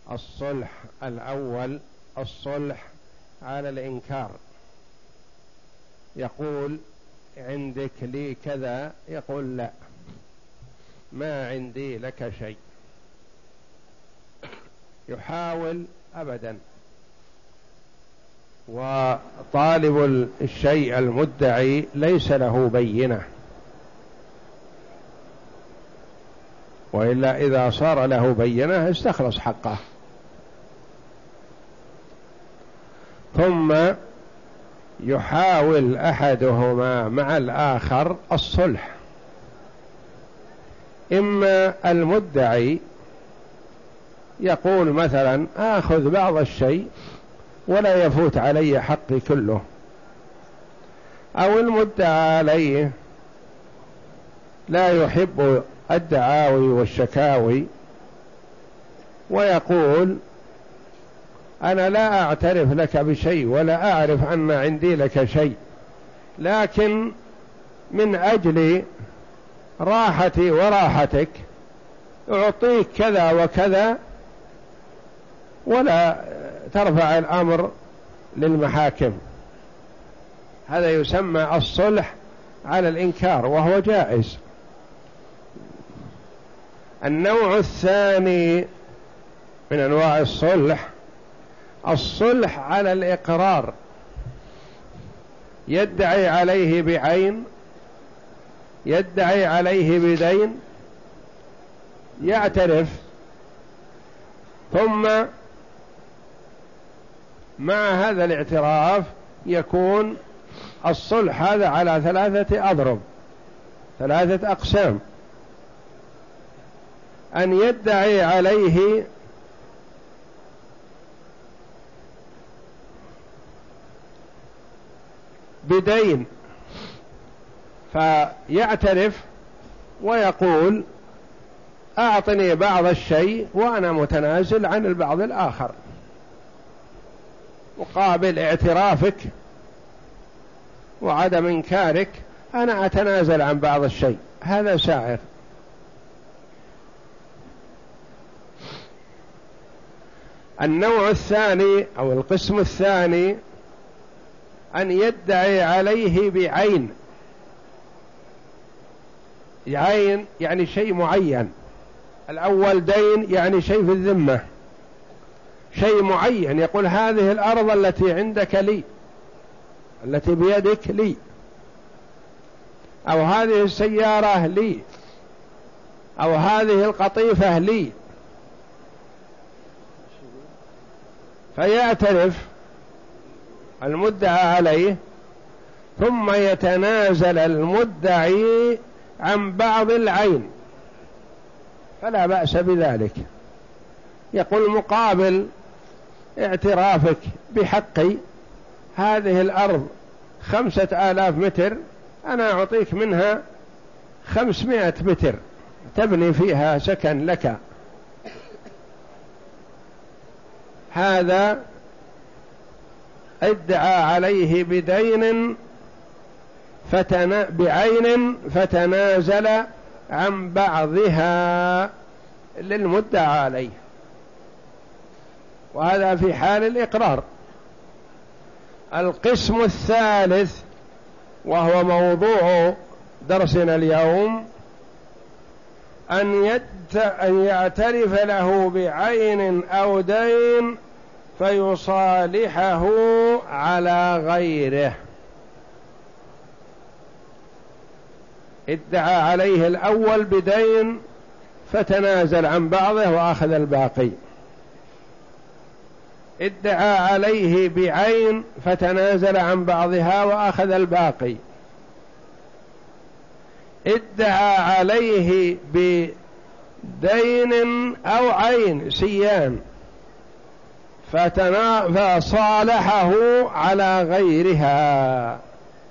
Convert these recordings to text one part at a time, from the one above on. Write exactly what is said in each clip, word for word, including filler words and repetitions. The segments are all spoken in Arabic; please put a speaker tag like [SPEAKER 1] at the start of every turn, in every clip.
[SPEAKER 1] الصلح الأول الصلح على الإنكار، يقول عندك لي كذا، يقول لا ما عندي لك شيء، يحاول أبدا. وطالب الشيء المدعي ليس له بينة، وإلا إذا صار له بينة استخلص حقه. ثم يحاول أحدهما مع الآخر الصلح، إما المدعي يقول مثلا آخذ بعض الشيء ولا يفوت علي حقي كله، أو المدعى عليه لا يحب الدعاوي والشكاوي ويقول أنا لا أعترف لك بشيء ولا أعرف أن عندي لك شيء، لكن من أجل راحتي وراحتك أعطيك كذا وكذا، ولا ترفع الأمر للمحاكم. هذا يسمى الصلح على الإنكار، وهو جائز. النوع الثاني من أنواع الصلح الصلح على الإقرار، يدعي عليه بعين، يدعي عليه بدين، يعترف، ثم مع هذا الاعتراف يكون الصلح هذا على ثلاثة أضرب، ثلاثة أقسام: أن يدعي عليه بدين فيعترف ويقول أعطني بعض الشيء وأنا متنازل عن البعض الآخر، مقابل اعترافك وعدم إنكارك أنا أتنازل عن بعض الشيء، هذا سائغ. النوع الثاني أو القسم الثاني أن يدعي عليه بعين، عين يعني شيء معين. الأول دين يعني شيء في الذمة، شيء معين، يقول هذه الأرض التي عندك لي، التي بيدك لي، أو هذه السيارة لي، أو هذه القطيفة لي، فيعترف المدعى عليه، ثم يتنازل المدعي عن بعض العين، فلا بأس بذلك. يقول مقابل اعترافك بحقي هذه الأرض خمسة آلاف متر، أنا أعطيك منها خمسمائة متر تبني فيها سكن لك. هذا ادعى عليه بدين فتنا بعين فتنازل عن بعضها للمدعى عليه، وهذا في حال الإقرار. القسم الثالث وهو موضوع درسنا اليوم أن, يت... أن يعترف له بعين أو دين فيصالحه على غيره. ادعى عليه الأول بدين فتنازل عن بعضه وأخذ الباقي، ادعى عليه بعين فتنازل عن بعضها وأخذ الباقي، ادعى عليه بدين أو عين سيان فتنا... فصالحه على غيرها.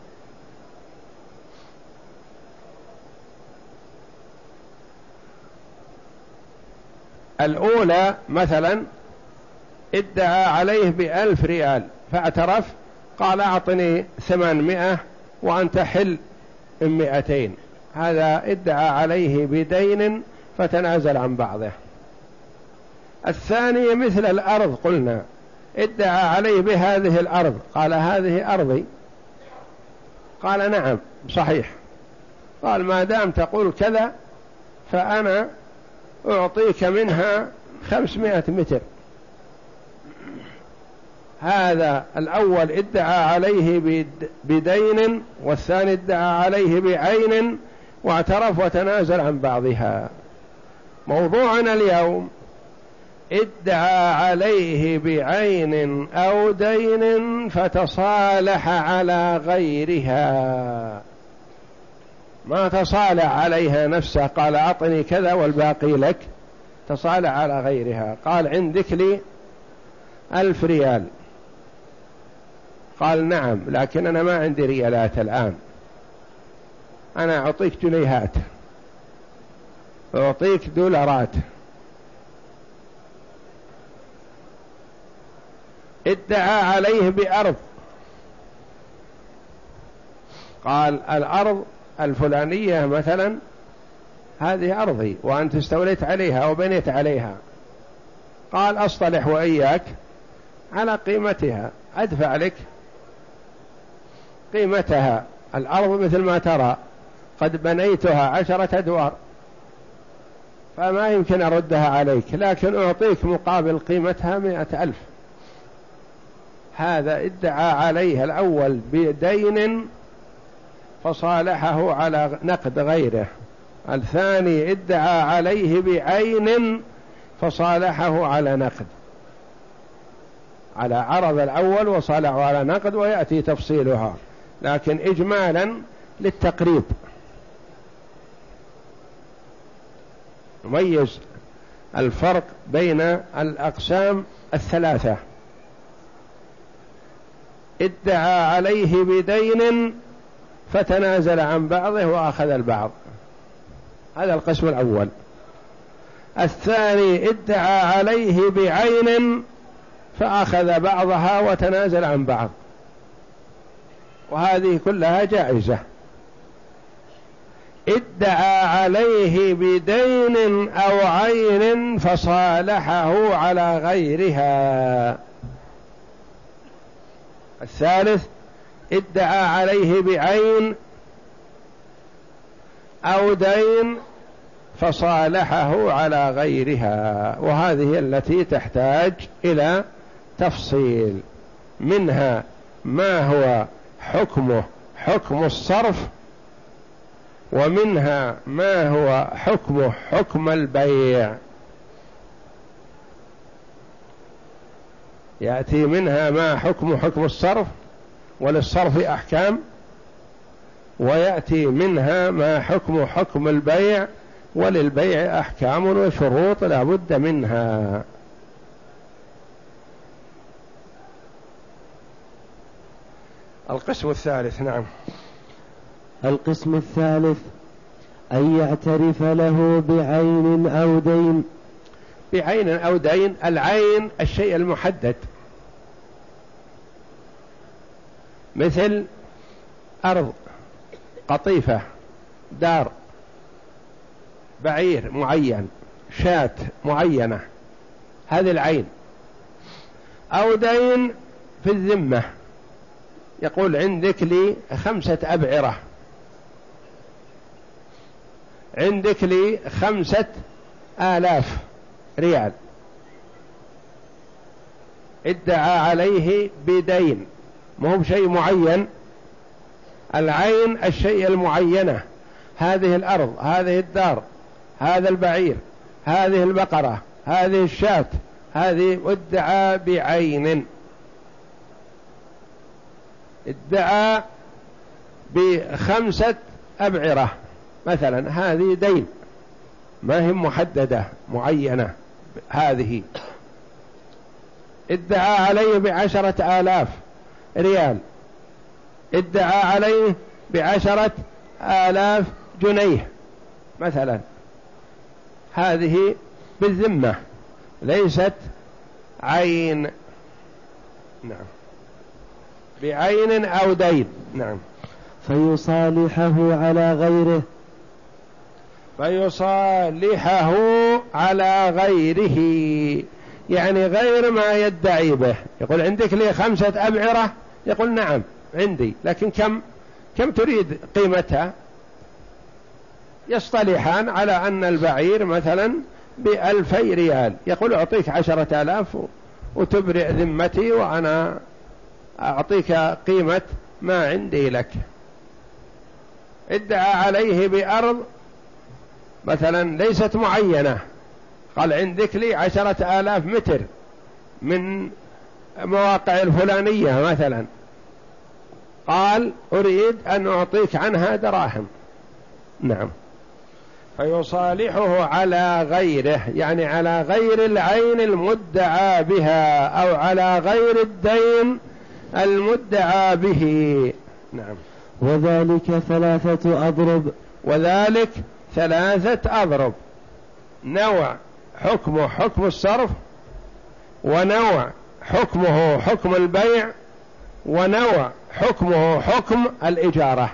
[SPEAKER 1] الأولى مثلا ادعى عليه بألف ريال فاعترف، قال أعطني ثمانمائة وأنت حل مئتين، هذا ادعى عليه بدين فتنازل عن بعضه. الثاني مثل الأرض، قلنا ادعى عليه بهذه الأرض، قال هذه أرضي، قال نعم صحيح، قال ما دام تقول كذا فأنا أعطيك منها خمسمائة متر. هذا الأول ادعى عليه بدين، والثاني ادعى عليه بعين واعترف وتنازل عن بعضها. موضوعنا اليوم ادعى عليه بعين أو دين فتصالح على غيرها، ما تصالح عليها نفسه قال أعطني كذا والباقي لك، تصالح على غيرها. قال عندك لي ألف ريال، قال نعم لكن أنا ما عندي ريالات الآن، أنا أعطيك جنيهات، أعطيك دولارات. ادعى عليه بأرض، قال الأرض الفلانية مثلا هذه أرضي وأنت استوليت عليها وبنيت عليها، قال أصطلح وإياك على قيمتها، أدفع لك قيمتها. الأرض مثل ما ترى قد بنيتها عشرة أدوار فما يمكن أردها عليك، لكن أعطيك مقابل قيمتها مئة ألف. هذا ادعى عليه الأول بدين فصالحه على نقد غيره، الثاني ادعى عليه بعين فصالحه على نقد، على عرض الأول وصالحه على نقد، ويأتي تفصيلها لكن إجمالا للتقريب. نميز الفرق بين الأقسام الثلاثة. ادعى عليه بدين فتنازل عن بعضه وأخذ البعض، هذا القسم الأول. الثاني ادعى عليه بعين فأخذ بعضها وتنازل عن بعض، وهذه كلها جائزة. ادعى عليه بدين أو عين فصالحه على غيرها. الثالث ادعى عليه بعين أو دين فصالحه على غيرها، وهذه التي تحتاج إلى تفصيل، منها ما هو حكمه حكم الصرف، ومنها ما هو حكمه حكم البيع. يأتي منها ما حكم حكم الصرف، وللصرف أحكام، ويأتي منها ما حكم حكم البيع، وللبيع أحكام وشروط لا بد منها. القسم الثالث. نعم.
[SPEAKER 2] القسم الثالث أن يعترف له بعين أو دين.
[SPEAKER 1] بعين أو دين، العين الشيء المحدد، مثل أرض، قطيفة، دار، بعير معين، شاة معينة، هذه العين. أو دين في الذمة، يقول عندك لي خمسة أبعرة، عندك لي خمسة آلاف ريال، ادعى عليه بدين، ما هو بشيء معين. العين الشيء المعينة، هذه الأرض، هذه الدار، هذا البعير، هذه البقرة، هذه الشاة، هذه ادعى بعين. ادعى بخمسة أبعرة مثلا، هذه دين ما هي محددة معينة. هذه ادعى عليه بعشرة آلاف ريال، ادعى عليه بعشرة آلاف جنيه مثلا، هذه بالذمة ليست عين. نعم. بعين أو دين. نعم.
[SPEAKER 2] فيصالحه على غيره.
[SPEAKER 1] فيصالحه على غيره، يعني غير ما يدعي به. يقول عندك لي خمسة أبعرة، يقول نعم عندي، لكن كم كم تريد قيمتها؟ يصطلحان على أن البعير مثلا بألفي ريال، يقول أعطيك عشرة آلاف وتبرئ ذمتي وأنا أعطيك قيمة ما عندي لك. ادعى عليه بأرض مثلا ليست معينة، قال عندك لي عشرة آلاف متر من مواقع الفلانية مثلا، قال أريد أن أعطيك عنها دراهم، نعم، فيصالحه على غيره، يعني على غير العين المدعى بها أو على غير الدين المدعى به، نعم.
[SPEAKER 2] وذلك ثلاثة أضرب.
[SPEAKER 1] وذلك ثلاثة أضرب، نوع حكمه حكم الصرف، ونوع حكمه حكم البيع، ونوع حكمه حكم الإجارة.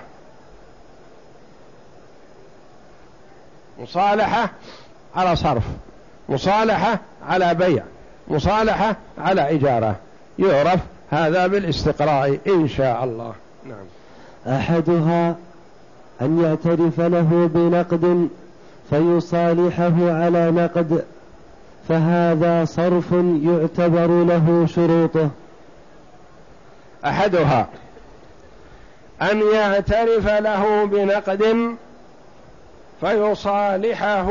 [SPEAKER 1] مصالحة على صرف، مصالحة على بيع، مصالحة على إجارة، يعرف هذا بالاستقراء إن شاء الله، نعم.
[SPEAKER 2] أحدها أن يعترف له بنقد فيصالحه على نقد، فهذا صرف يعتبر له شروطه.
[SPEAKER 1] أحدها أن يعترف له بنقد فيصالحه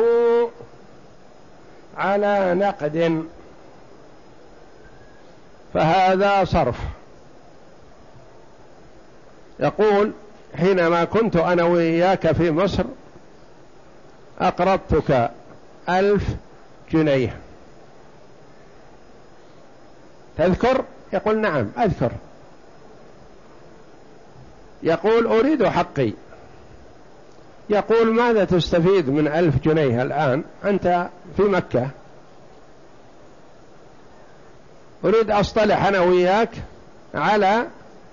[SPEAKER 1] على نقد، فهذا صرف. يقول حينما كنت أنا وإياك في مصر أقرضتك ألف جنيه، تذكر؟ يقول نعم أذكر. يقول أريد حقي. يقول ماذا تستفيد من ألف جنيه الآن أنت في مكة؟ أريد أصطلح أنا وياك على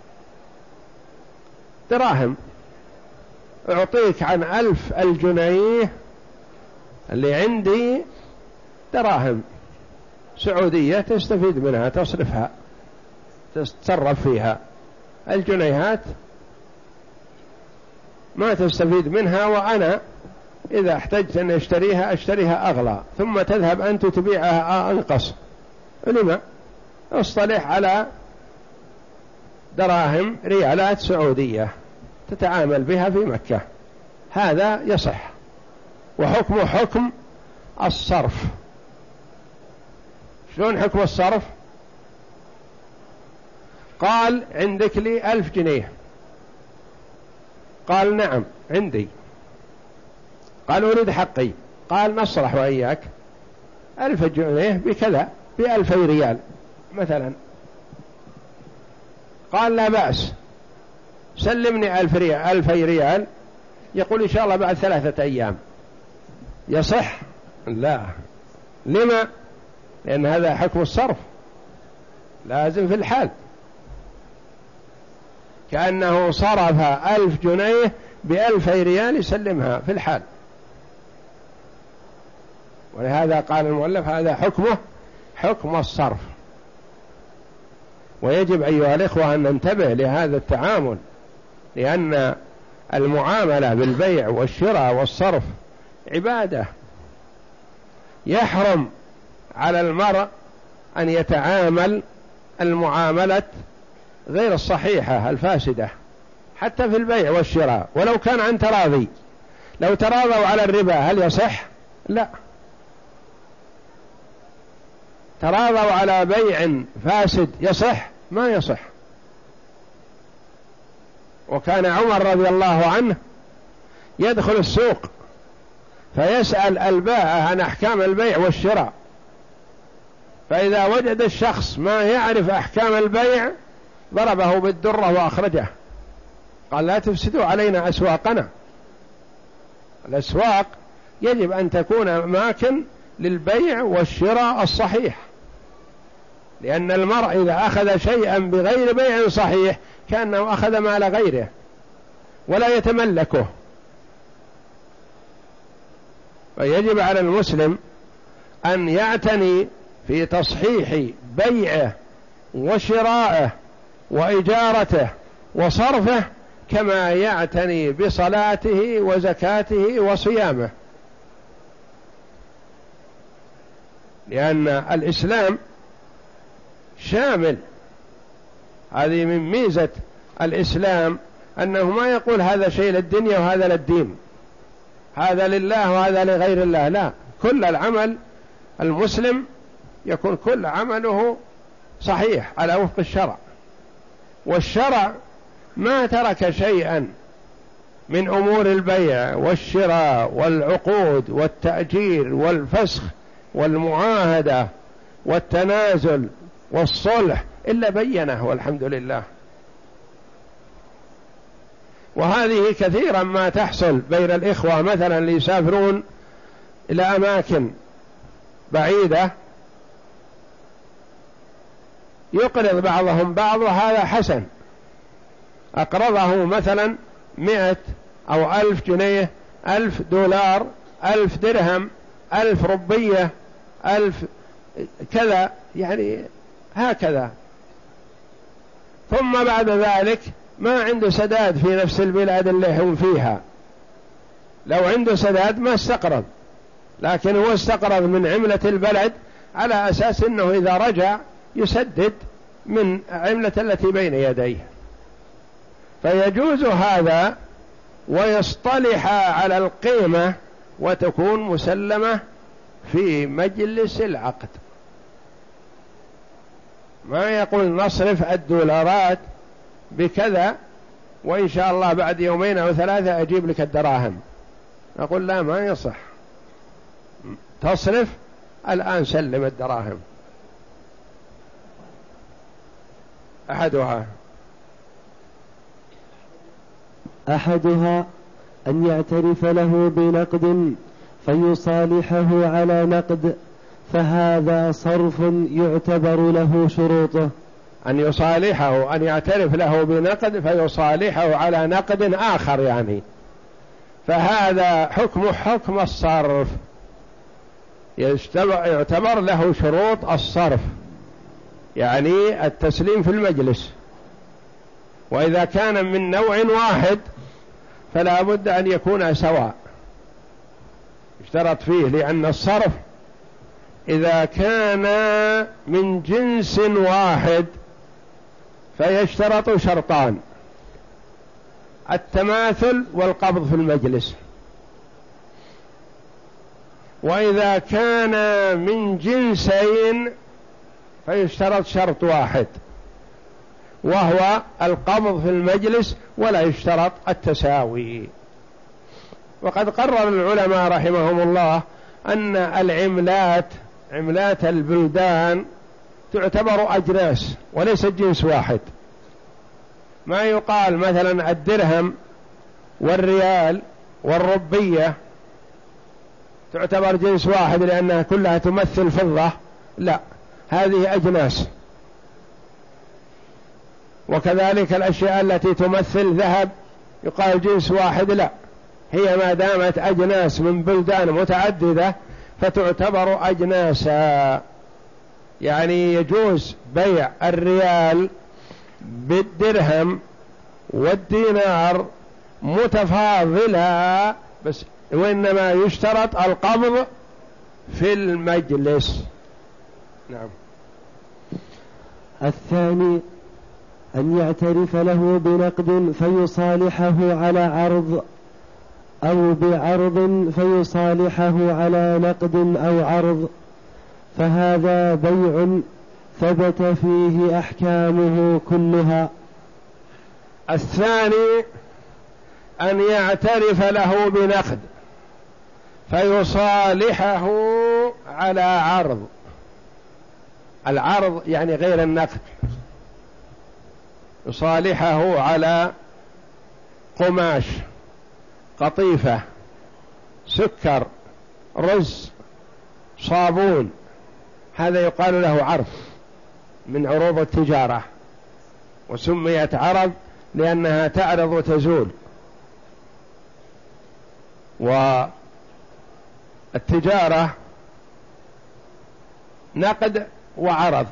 [SPEAKER 1] دراهم، أعطيك عن ألف الجنيه اللي عندي دراهم سعودية تستفيد منها، تصرفها تتصرف فيها. الجنيهات ما تستفيد منها، وأنا إذا احتجت أن أشتريها أشتريها أغلى، ثم تذهب أنت تبيعها أنقص. لما؟ اصطلح على دراهم ريالات سعودية تتعامل بها في مكة، هذا يصح، وحكمه حكم الصرف. شلون حكم الصرف؟ قال عندك لي ألف جنيه، قال نعم عندي، قال أريد حقي، قال نصلح وإياك ألف جنيه بكذا بألفي ريال مثلا، قال لا بأس سلمني ألف ريال ألفي ريال، يقول إن شاء الله بعد ثلاثة أيام، يصح؟ لا. لما؟ لأن هذا حكم الصرف لازم في الحال، كأنه صرف ألف جنيه بألفي ريال يسلمها في الحال. ولهذا قال المؤلف هذا حكمه حكم الصرف. ويجب أيها الإخوة أن ننتبه لهذا التعامل، لأن المعاملة بالبيع والشراء والصرف عبادة، يحرم على المرء أن يتعامل المعاملة غير الصحيحة الفاسدة حتى في البيع والشراء، ولو كان عن تراضي. لو تراضوا على الربا هل يصح؟ لا. تراضوا على بيع فاسد يصح؟ ما يصح. وكان عمر رضي الله عنه يدخل السوق فيسأل البائع عن أحكام البيع والشراء، فإذا وجد الشخص ما يعرف أحكام البيع ضربه بالدرة وأخرجه، قال لا تفسدوا علينا أسواقنا. الأسواق يجب أن تكون أماكن للبيع والشراء الصحيح، لأن المرء إذا أخذ شيئا بغير بيع صحيح كأنه أخذ مال غيره ولا يتملكه. فيجب على المسلم أن يعتني في تصحيح بيعه وشرائه وإجارته وصرفه كما يعتني بصلاته وزكاته وصيامه، لأن الإسلام شامل. هذه من ميزة الإسلام أنه ما يقول هذا شيء للدنيا وهذا للدين، هذا لله وهذا لغير الله، لا، كل العمل المسلم يكون كل عمله صحيح على وفق الشرع، والشرع ما ترك شيئا من أمور البيع والشراء والعقود والتأجير والفسخ والمعاهدة والتنازل والصلح إلا بينه، والحمد لله. وهذه كثيرا ما تحصل بين الإخوة مثلا اللي يسافرون إلى أماكن بعيدة، يقرض بعضهم بعض، وهذا حسن، أقرضه مثلا مئة أو ألف جنيه، ألف دولار، ألف درهم، ألف ربية، ألف كذا، يعني هكذا، ثم بعد ذلك ما عنده سداد في نفس البلاد اللي هم فيها. لو عنده سداد ما استقرض، لكن هو استقرض من عملة البلد على أساس أنه إذا رجع يسدد من عملة التي بين يديه، فيجوز هذا ويصطلح على القيمة وتكون مسلمة في مجلس العقد. ما يقول نصرف الدولارات بكذا وإن شاء الله بعد يومين أو ثلاثة أجيب لك الدراهم، نقول لا، ما يصح، تصرف الآن، سلم الدراهم. أحدها
[SPEAKER 2] أحدها أن يعترف له بنقد فيصالحه على نقد، فهذا صرف يعتبر له شروطه.
[SPEAKER 1] أن يصالحه، أن يعترف له بنقد فيصالحه على نقد آخر، يعني فهذا حكم حكم الصرف، يعتبر له شروط الصرف، يعني التسليم في المجلس. وإذا كان من نوع واحد فلا بد أن يكون سواء، اشترط فيه، لأن الصرف إذا كان من جنس واحد فيشترط شرطان: التماثل والقبض في المجلس. وإذا كان من جنسين فيشترط شرط واحد، وهو القبض في المجلس، ولا يشترط التساوي. وقد قرر العلماء رحمهم الله أن العملات، عملات البلدان، تعتبر أجناس وليس جنس واحد. ما يقال مثلا الدرهم والريال والربية تعتبر جنس واحد لأنها كلها تمثل فضة، لا، هذه أجناس. وكذلك الأشياء التي تمثل ذهب يقال جنس واحد، لا، هي ما دامت أجناس من بلدان متعددة فتعتبر أجناسا. يعني يجوز بيع الريال بالدرهم والدينار متفاضلا، بس وإنما يشترط القبض في المجلس. نعم.
[SPEAKER 2] الثاني أن يعترف له بنقد فيصالحه على عرض، أو بعرض فيصالحه على نقد أو عرض، فهذا بيع ثبت فيه أحكامه كلها.
[SPEAKER 1] الثاني أن يعترف له بنقد فيصالحه على عرض. العرض يعني غير النقد، يصالحه على قماش، قطيفة، سكر، رز، صابون، هذا يقال له عرض من عروض التجارة، وسميت عرض لأنها تعرض وتزول. والتجارة نقد وعرض،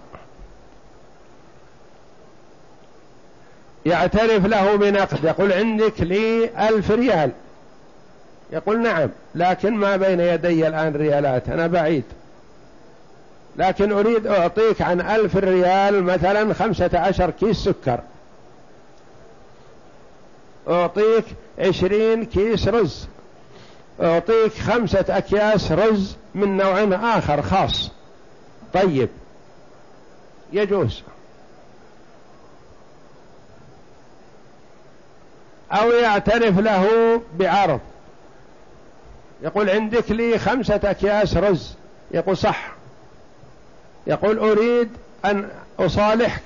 [SPEAKER 1] يعترف له بنقد، يقول عندك لي ألف ريال، يقول نعم لكن ما بين يدي الآن ريالات، أنا بعيد، لكن أريد أعطيك عن ألف ريال مثلا خمسة عشر كيس سكر، أعطيك عشرين كيس رز، أعطيك خمسة أكياس رز من نوع آخر خاص، طيب يجوز. أو يعترف له بعرض، يقول عندك لي خمسة أكياس رز، يقول صح، يقول أريد أن أصالحك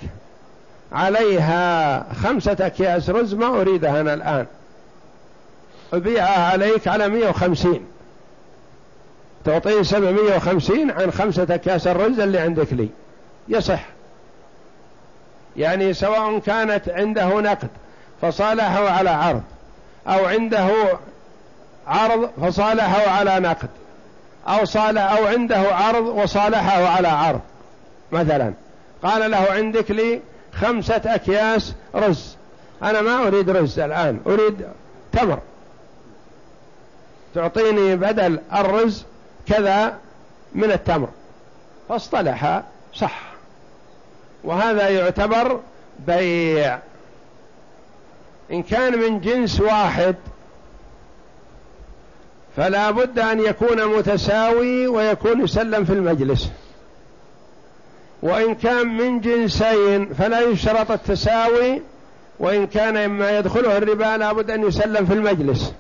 [SPEAKER 1] عليها خمسة أكياس رز، ما أريدها أنا الآن، أبيعها عليك على مئة وخمسين، تعطيه سبعمئة وخمسين عن خمسة أكياس الرز اللي عندك لي، يصح. يعني سواء كانت عنده نقد فصالحه على عرض، أو عنده عرض فصالحه على نقد، أو صالح أو عنده عرض وصالحه على عرض، مثلا قال له عندك لي خمسة أكياس رز، أنا ما أريد رز الآن، أريد تمر، تعطيني بدل الرز كذا من التمر، فاصطلح صح، وهذا يعتبر بيع. إن كان من جنس واحد فلا بد أن يكون متساوي ويكون يسلم في المجلس، وإن كان من جنسين فلا يشترط التساوي، وإن كان إما يدخله الربا لا بد أن يسلم في المجلس،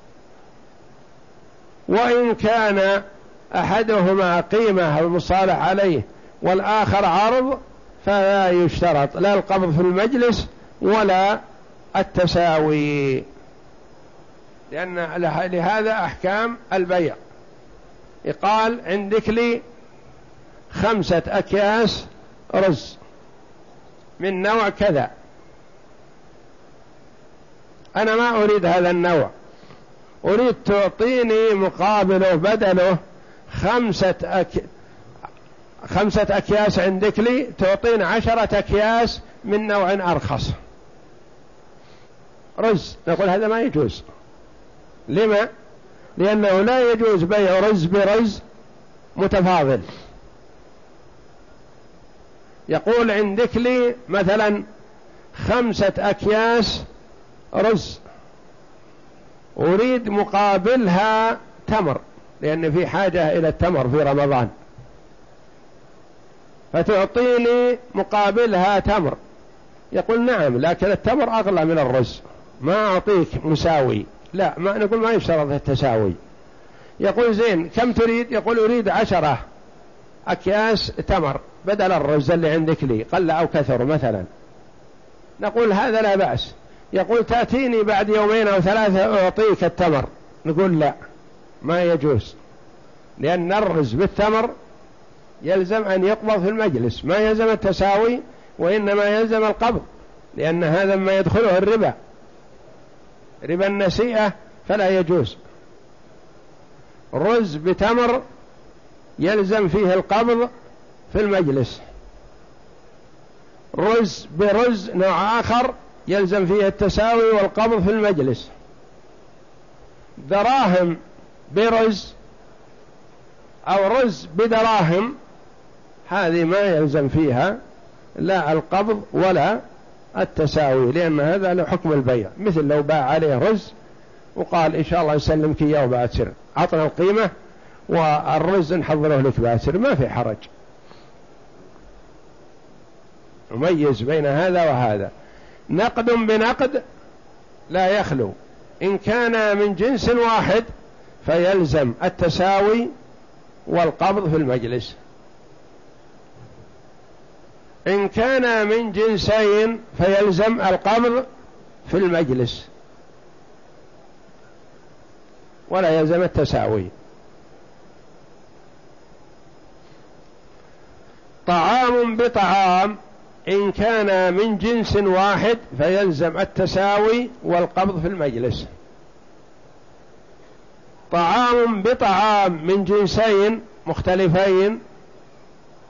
[SPEAKER 1] وإن كان أحدهما قيمة المصالح عليه والآخر عرض فلا يشترط لا القبض في المجلس ولا التساوي، لأن لهذا أحكام البيع. يقال عندك لي خمسة أكياس رز من نوع كذا، أنا ما أريد هذا النوع، أريد تعطيني مقابله بدله خمسة أك... خمسة أكياس عندك لي، تعطيني عشرة أكياس من نوع أرخص رز، نقول هذا ما يجوز. لما؟ لأنه لا يجوز بيع رز برز متفاضل. يقول عندك لي مثلا خمسة أكياس رز، أريد مقابلها تمر، لأن في حاجة إلى التمر في رمضان، فتعطيني مقابلها تمر، يقول نعم لكن التمر أغلى من الرز، ما أعطيك مساوي، لا ما نقول ما يشترط التساوي. يقول زين كم تريد؟ يقول أريد عشرة أكياس تمر بدل الرز اللي عندك لي، قل أو كثر مثلا، نقول هذا لا بأس. يقول تأتيني بعد يومين أو ثلاثة أعطيك التمر، نقول لا ما يجوز، لأن الرز بالتمر يلزم أن يقبض في المجلس، ما يلزم التساوي وإنما يلزم القبض، لأن هذا ما يدخله الربا، ربا النسيئة فلا يجوز. رز بتمر يلزم فيه القبض في المجلس، رز برز نوع آخر يلزم فيه التساوي والقبض في المجلس. دراهم برز أو رز بدراهم هذه ما يلزم فيها لا القبض ولا التساوي، لأن هذا له حكم البيع. مثل لو باع عليه رز وقال إن شاء الله نسلمك إياه وبأسر، عطنا القيمة والرز نحضره لك بأسر، ما في حرج، نميز بين هذا وهذا. نقد بنقد لا يخلو، إن كان من جنس واحد فيلزم التساوي والقبض في المجلس، إن كان من جنسين فيلزم القبض في المجلس ولا يلزم التساوي. طعام بطعام إن كان من جنس واحد فيلزم التساوي والقبض في المجلس. طعام بطعام من جنسين مختلفين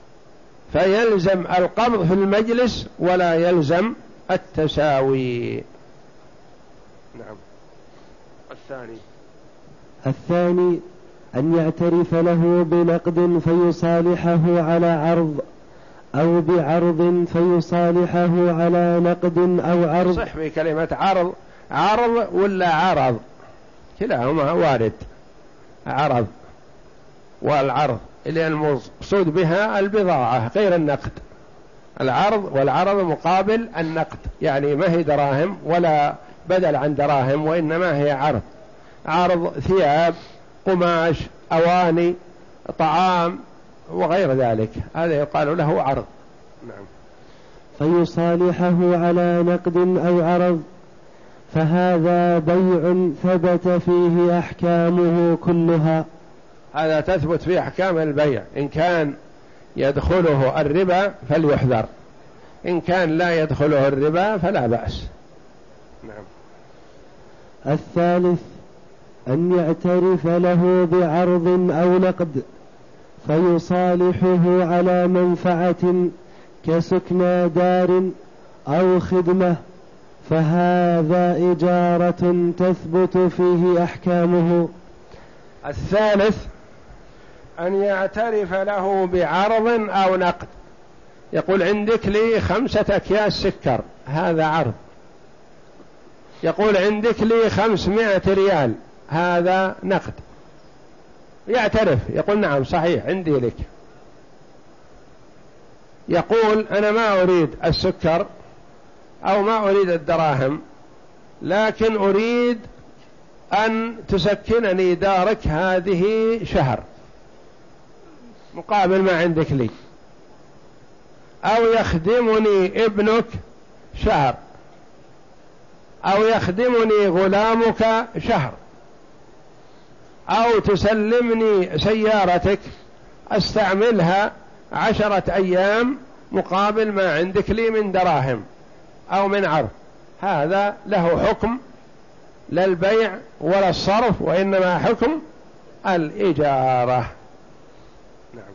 [SPEAKER 1] فيلزم القبض في المجلس ولا يلزم التساوي. نعم. الثاني
[SPEAKER 2] الثاني أن يعترف له بنقد فيصالحه على عرض، أو بعرض فيصالحه على نقد أو عرض.
[SPEAKER 1] صح في كلمة عرض، عرض ولا عرض كلاهما وارد، عرض والعرض اللي المقصود بها البضاعة غير النقد. العرض والعرض مقابل النقد، يعني ما هي دراهم ولا بدل عن دراهم، وإنما هي عرض. عرض ثياب، قماش، أواني، طعام وغير ذلك، هذا يقال له عرض. نعم.
[SPEAKER 2] فيصالحه على نقد أو عرض، فهذا بيع ثبت فيه أحكامه كلها.
[SPEAKER 1] هذا تثبت فيه أحكام البيع، إن كان يدخله الربا فليحذر، إن كان لا يدخله الربا فلا بأس. نعم.
[SPEAKER 2] الثالث أن يعترف له بعرض أو نقد فيصالحه على منفعة كسكنى دار أو خدمة، فهذا إجارة تثبت فيه أحكامه.
[SPEAKER 1] الثالث أن يعترف له بعرض أو نقد، يقول عندك لي خمسة أكياس سكر، هذا عرض. يقول عندك لي خمسمائة ريال، هذا نقد. يعترف يقول نعم صحيح عندي لك. يقول أنا ما أريد السكر أو ما أريد الدراهم، لكن أريد أن تسكنني دارك هذه شهر مقابل ما عندك لي، أو يخدمني ابنك شهر، أو يخدمني غلامك شهر، أو تسلمني سيارتك أستعملها عشرة أيام مقابل ما عندك لي من دراهم أو من عرض. هذا له حكم لا البيع ولا الصرف، وإنما حكم الإجارة. نعم.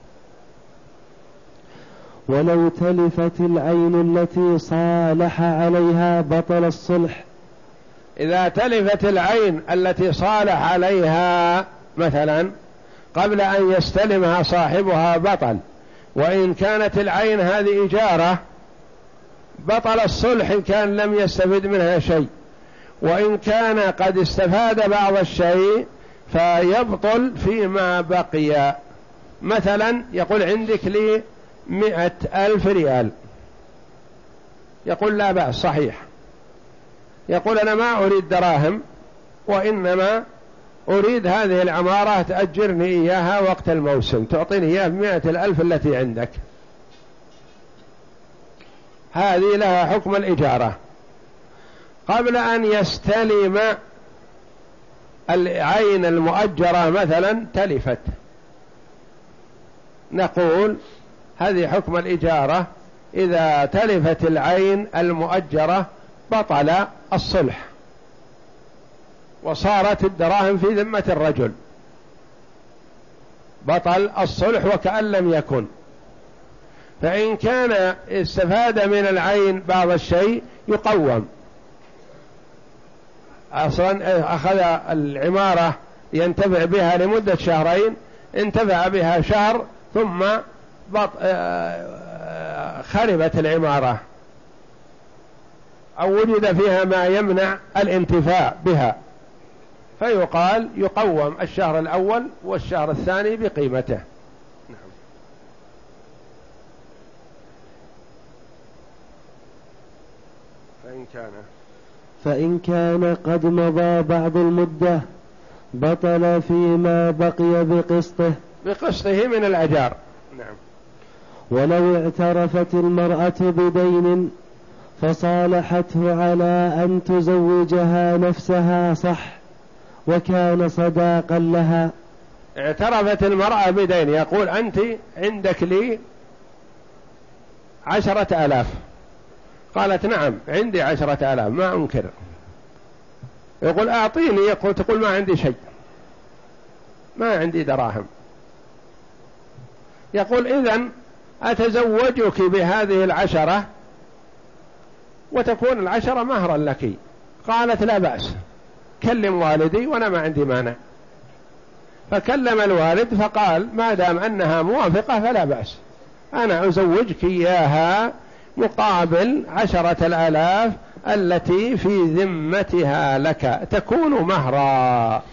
[SPEAKER 2] ولو تلفت العين التي صالح عليها بطل الصلح.
[SPEAKER 1] إذا تلفت العين التي صالح عليها مثلا قبل أن يستلمها صاحبها بطل، وإن كانت العين هذه إجارة بطل الصلح إن كان لم يستفد منها شيء، وإن كان قد استفاد بعض الشيء فيبطل فيما بقي. مثلا يقول عندك لي مئة ألف ريال، يقول لا بأس صحيح. يقول أنا ما أريد دراهم، وإنما أريد هذه العمارة تأجرني إياها وقت الموسم، تعطيني إياها بمئة الألف التي عندك. هذه لها حكم الإجارة. قبل أن يستلم العين المؤجرة مثلا تلفت، نقول هذه حكم الإجارة. إذا تلفت العين المؤجرة بطل الصلح، وصارت الدراهم في ذمة الرجل، بطل الصلح وكأن لم يكن. فإن كان استفاد من العين بعض الشيء يقوم. أصلا أخذ العمارة ينتفع بها لمدة شهرين، انتفع بها شهر ثم خربت العمارة أو وجد فيها ما يمنع الانتفاع بها، فيقال يقوم الشهر الأول والشهر الثاني بقيمته. نعم. فإن كان
[SPEAKER 2] فإن كان قد مضى بعض المدة بطل فيما بقي بقسطه
[SPEAKER 1] بقسطه من الأجار. نعم.
[SPEAKER 2] ولو اعترفت المرأة بدين فصالحته على أن تزوجها نفسها صح، وكان صداقا لها.
[SPEAKER 1] اعترفت المرأة بدين، يقول أنت عندك لي عشرة آلاف، قالت نعم عندي عشرة آلاف ما أنكر. يقول أعطيني، يقول تقول ما عندي شيء، ما عندي دراهم. يقول إذن أتزوجك بهذه العشرة وتكون العشرة مهرا لك. قالت لا بأس، كلم والدي وأنا ما عندي مانع. فكلم الوالد فقال ما دام أنها موافقة فلا بأس، أنا أزوجك إياها مقابل عشرة الآلاف التي في ذمتها لك تكون مهرا.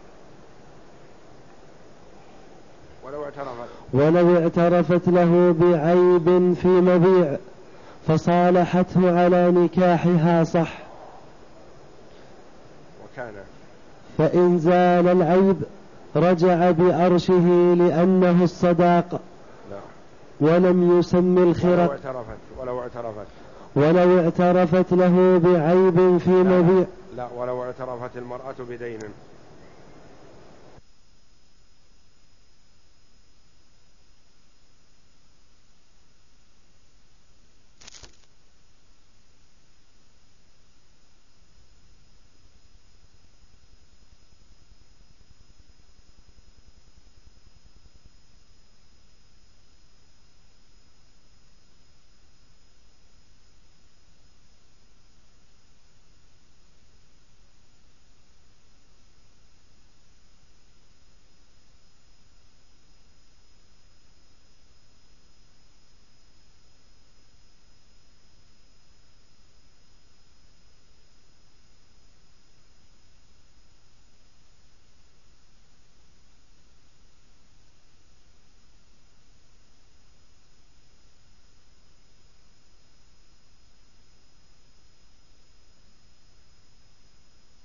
[SPEAKER 1] ولو اعترفت
[SPEAKER 2] ولو اعترفت له بعيب في مبيع فصالحته على نكاحها صح.
[SPEAKER 1] وكان
[SPEAKER 2] فإن زال العيب رجع بأرشه لأنه الصداق.
[SPEAKER 1] لا.
[SPEAKER 2] ولم يسمي الخرق.
[SPEAKER 1] ولو اعترفت ولو اعترفت
[SPEAKER 2] ولو اعترفت له بعيب في
[SPEAKER 1] لا.
[SPEAKER 2] مبيع.
[SPEAKER 1] لا ولو اعترفت المرأة بدين